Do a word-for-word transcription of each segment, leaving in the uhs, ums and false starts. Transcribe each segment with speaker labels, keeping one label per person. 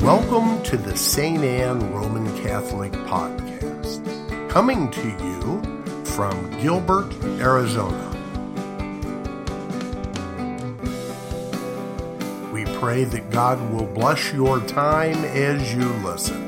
Speaker 1: Welcome to the Saint Anne Roman Catholic Podcast, coming to you from Gilbert, Arizona. We pray that God will bless your time as you listen.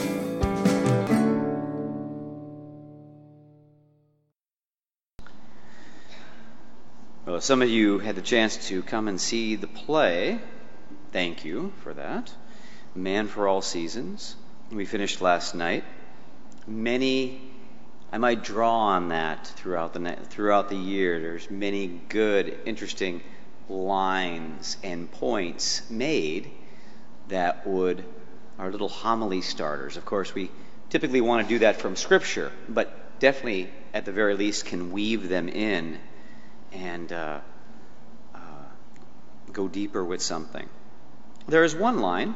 Speaker 2: Well, some of you had the chance to come and see the play. Thank you for that. Man for All Seasons. We finished last night. Many, I might draw on that throughout the throughout the year. There's many good, interesting lines and points made that would are little homily starters. Of course, we typically want to do that from Scripture, but definitely, at the very least, can weave them in and uh, uh, go deeper with something. There is one line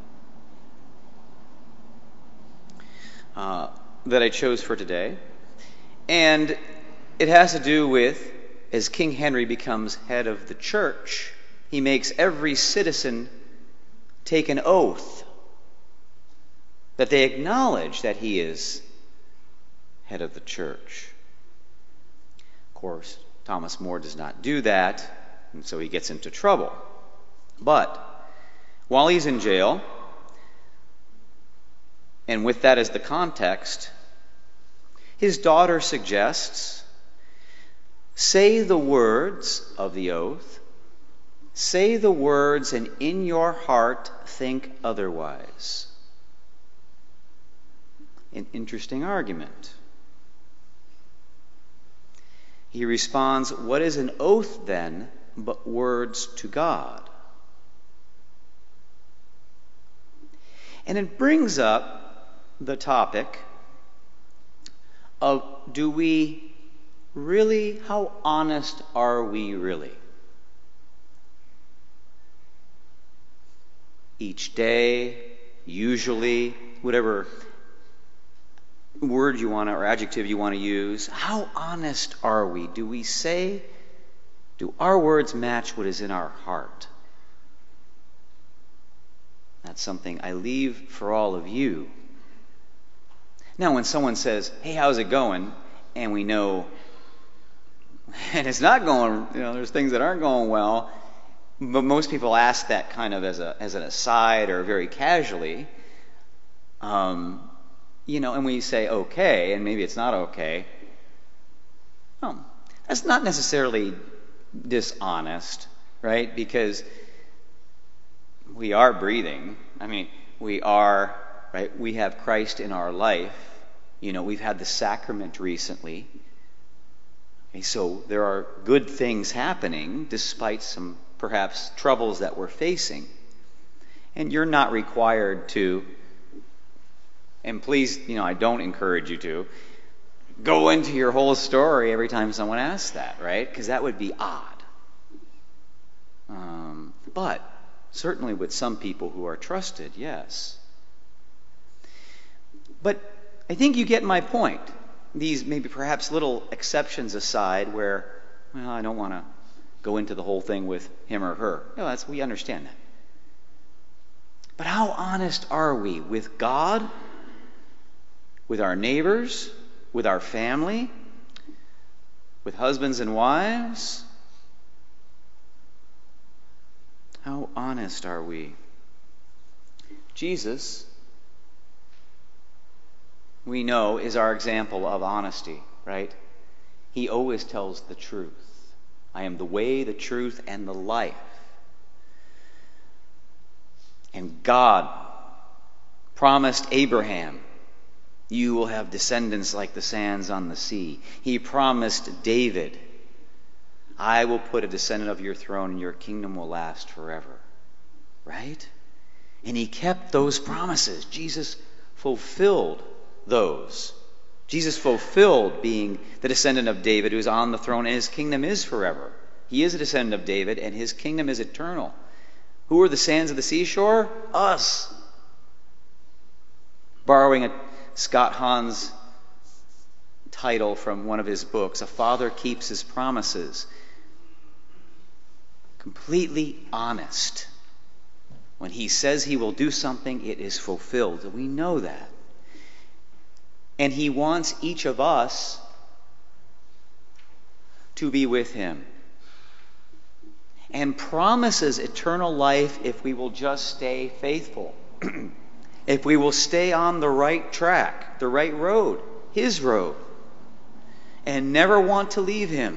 Speaker 2: Uh, that I chose for today. And it has to do with, as King Henry becomes head of the church, he makes every citizen take an oath that they acknowledge that he is head of the church. Of course, Thomas More does not do that, and so he gets into trouble. But while he's in jail, and with that as the context, his daughter suggests, say the words of the oath, say the words, and in your heart think otherwise. An interesting argument. He responds, what is an oath then but words to God? And it brings up the topic of, do we really, how honest are we really? Each day, usually, whatever word you want to, or adjective you want to use, how honest are we? Do we say, do our words match what is in our heart? That's something I leave for all of you. Now, when someone says, hey, how's it going? And we know, and it's not going, you know, there's things that aren't going well, but most people ask that kind of as a as an aside or very casually, um, you know, and we say okay, and maybe it's not okay. Well, that's not necessarily dishonest, right? Because we are breathing. I mean, we are, right? We have Christ in our life. You know, we've had the sacrament recently. Okay, so there are good things happening despite some perhaps troubles that we're facing. And you're not required to, and please, you know, I don't encourage you to, go into your whole story every time someone asks that, right? Because that would be odd. Um, but certainly with some people who are trusted, yes. But I think you get my point. These maybe perhaps little exceptions aside where, well, I don't want to go into the whole thing with him or her. No, that's, we understand that. But how honest are we with God, with our neighbors, with our family, with husbands and wives? How honest are we? Jesus, we know, is our example of honesty, right? He always tells the truth. I am the way, the truth, and the life. And God promised Abraham, you will have descendants like the sands on the sea. He promised David, I will put a descendant of your throne and your kingdom will last forever. Right? And he kept those promises. Jesus fulfilled those. Jesus fulfilled being the descendant of David who is on the throne, and his kingdom is forever. He is a descendant of David, and his kingdom is eternal. Who are the sands of the seashore? Us. Borrowing a Scott Hahn's title from one of his books, A Father Keeps His Promises. Completely honest When he says he will do something, it is fulfilled. We know that. And he wants each of us to be with him. And promises eternal life if we will just stay faithful. If we will stay on the right track, the right road, his road, and never want to leave him.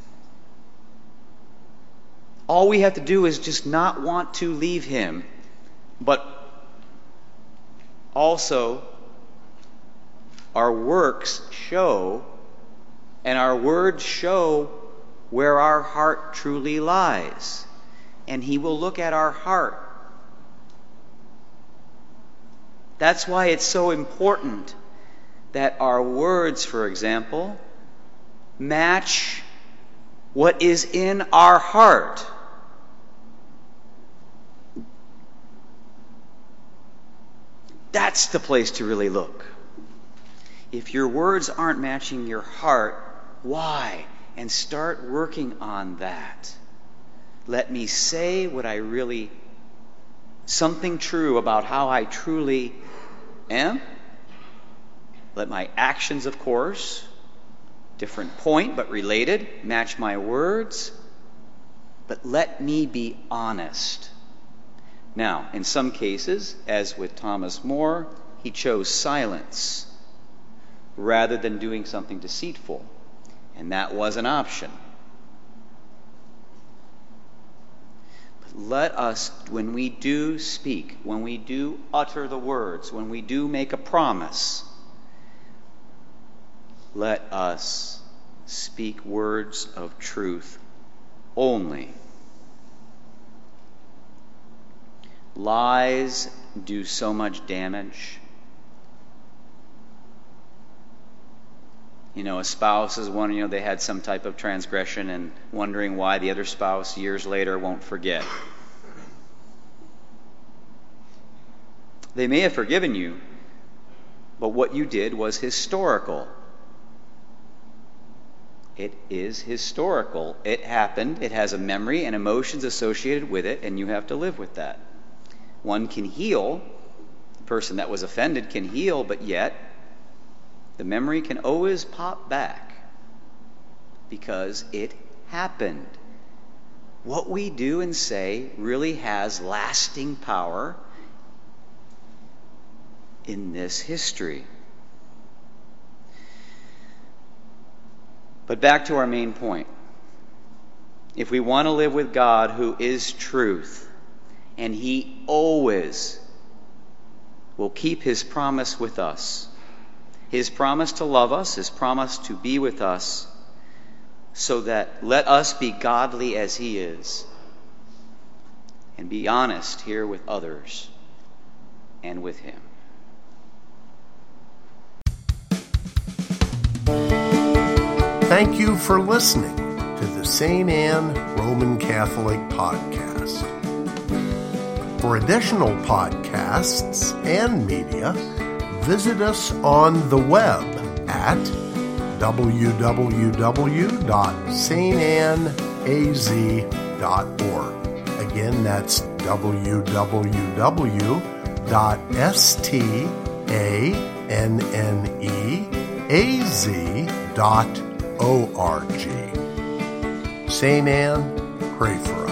Speaker 2: All we have to do is just not want to leave him, but also our works show and our words show where our heart truly lies. And he will look at our heart. That's why it's so important that our words, for example, match what is in our heart. That's the place to really look. If your words aren't matching your heart, why? And start working on that. Let me say what I really, something true about how I truly am. Let my actions, of course, different point but related, match my words. But let me be honest. Now, in some cases, as with Thomas More, he chose silence rather than doing something deceitful. And that was an option. But let us, when we do speak, when we do utter the words, when we do make a promise, let us speak words of truth only. Lies do so much damage. You know, a spouse is one, you know, they had some type of transgression and wondering why the other spouse years later won't forget. They may have forgiven you, but what you did was historical. It is historical. It happened. It has a memory and emotions associated with it, and you have to live with that. One can heal. The person that was offended can heal, but yet the memory can always pop back because it happened. What we do and say really has lasting power in this history. But back to our main point. If we want to live with God who is truth, and he always will keep his promise with us, his promise to love us, his promise to be with us, so that let us be godly as he is, and be honest here with others and with him.
Speaker 1: Thank you for listening to the Saint Anne Roman Catholic Podcast. For additional podcasts and media, visit us on the web at w w w dot saint anne a z dot org. Again, that's w w w dot saint anne a z dot org. Saint Anne, pray for us.